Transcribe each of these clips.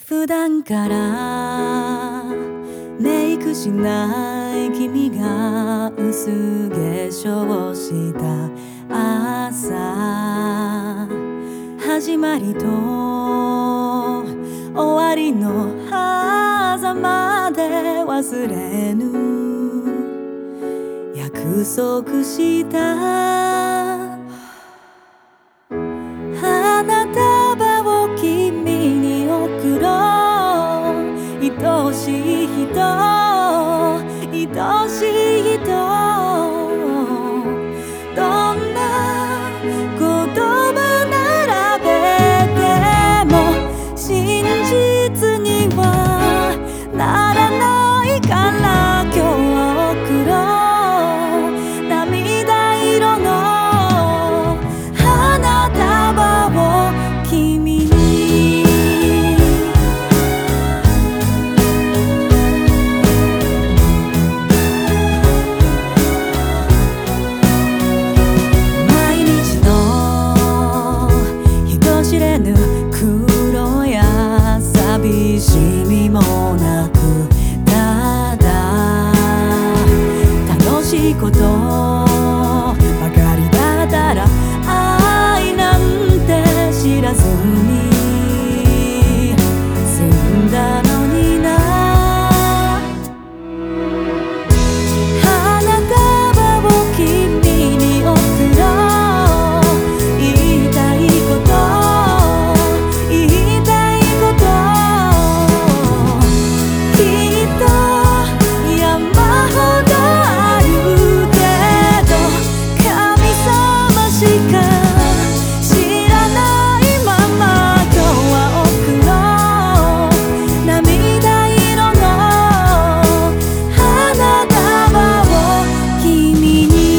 普段からメイクしない君が薄化粧した朝、始まりと終わりの狭間で忘れぬ約束した花束を君に贈ろう。愛しい人、愛しい人、どんな言葉並べても真実にはならないから今日は贈ろう。涙色の花束を君に。毎日の人知れぬ苦労や寂しみもなく、ただ楽しいことばかりだったら愛なんて知らずに済んだのにな。花束を君に贈ろう。言いたいこと、言いたいこと、きっと山ほどあるけど神様しか知らないまま今日は贈ろう。涙色の花束を君に。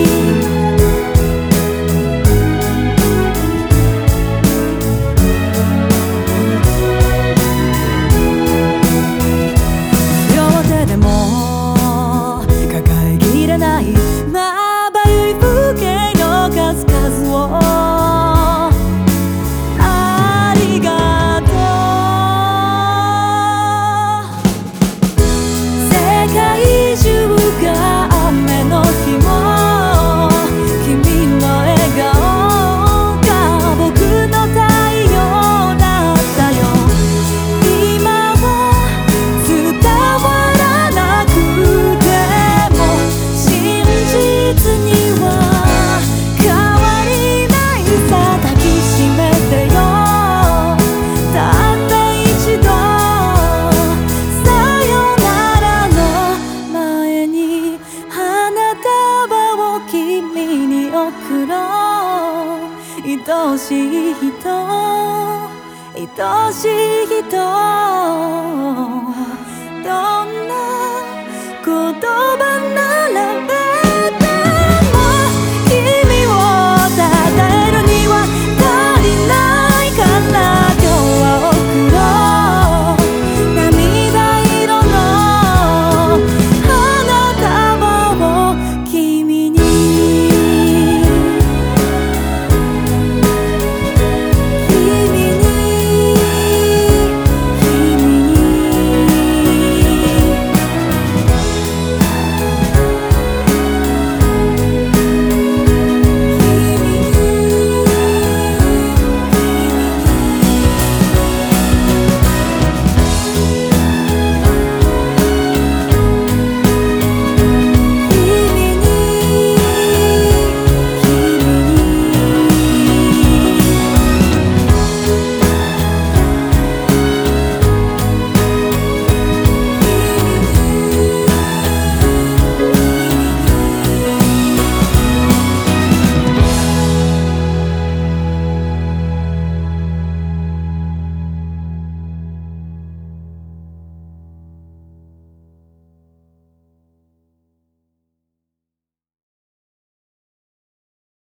両手でも抱えきれないまばゆい風景の数々をありがとう。世界中が雨の日も君の笑顔が僕の太陽だったよ。今は伝わらなくても真実には変わりないさ。抱きしめてよたった一度、さよならの前に花束を君に贈ろう。愛しい人、愛しい人、どん